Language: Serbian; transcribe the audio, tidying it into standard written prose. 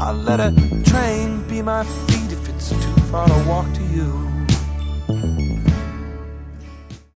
I'll let a train be my feet if it's too far to walk to you.